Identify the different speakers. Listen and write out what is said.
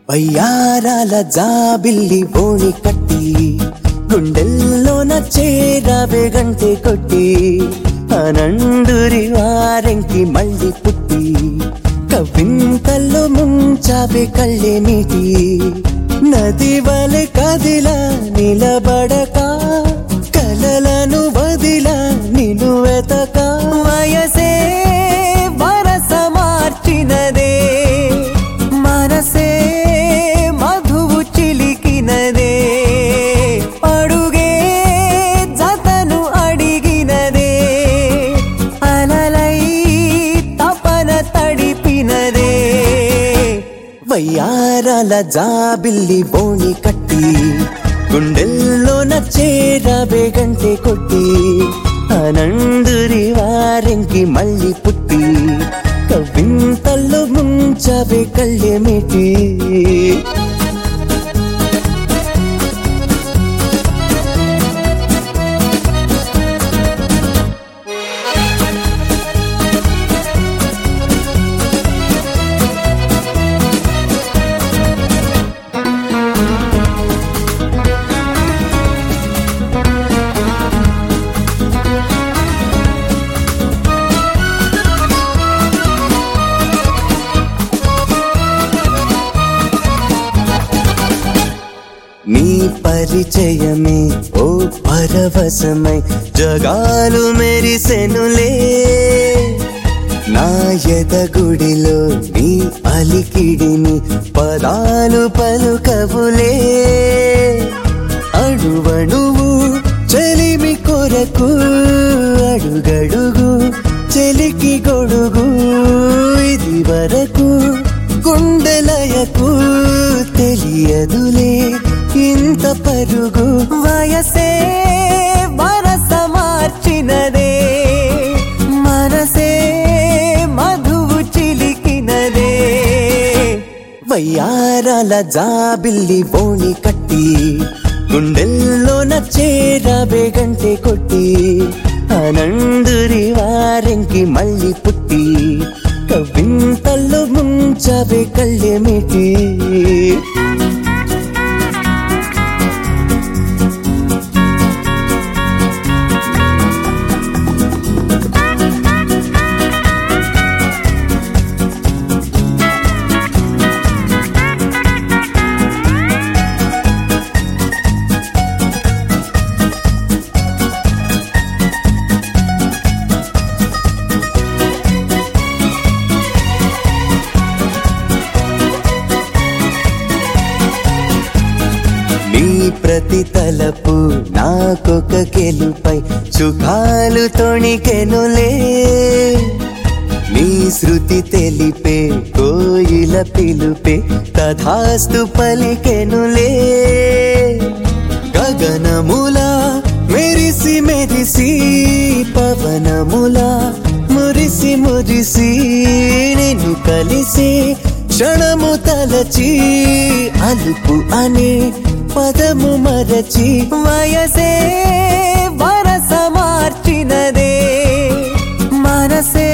Speaker 1: వయ్యారాల జాబిల్లి ఓణి కట్టి గుండెల్లోన చేరావే గంటె కొట్టి అనండురి వారెంకి మళ్ళీ పుట్టి కవింతల్లో ముంచావే కళ్ళే నీటి నది వలె కదిలా నిలబడక కలలను వదిలా నిన్ను వెతక వయసే వరస మార్చినదే మనసే మధువు చిలికినదే అడుగే జతను అడిగినదే అలలై తపన తడిపినదే వయ్యారాల జాబిల్లి బోణి కట్టి గుండెల్లోన చేరావే గంటె కొట్టి అనండురి వారెంకి మళ్ళీ పుట్టి కవింతల్లో ముంచావే కళ్ళేమిటి నీ పరిచయమే ఓ పరవశమై జగాలు మెరిసెనులే నా ఎదగుడిలో నీ అలికిడిని పదాలు పలుకవులే అడువడువు చెలిమి కొరకు అడుగడుగు చెలికి గొడుగు ఇది వరకు గుండెలయకు తెలియదులే ఇంత పరుగు వయసే వరస మార్చినదే మనసే మధువు చిలికినదే వయ్యారాల జాబిల్లి బోణి కట్టి గుండెల్లోన చేరావే గంటె కొట్టి అనండురి వారెంకి మళ్ళీ పుట్టి కవింతల్లో ముంచావే కళ్ళేమిటి ప్రతి తలపు నాకొక గెలుపై సుఖాలు తొణికెనులే నీ శృతి తెలిపే కోయిల పిలుపే తథాస్తు పలికెనులే గగనములా మెరిసి మెరిసి పవనములా మురిసి మురిసి నిన్ను కలిసి క్షణము తలచి అలుపు అనే పదము మరచి వయసే వరస మార్చినదే మనసే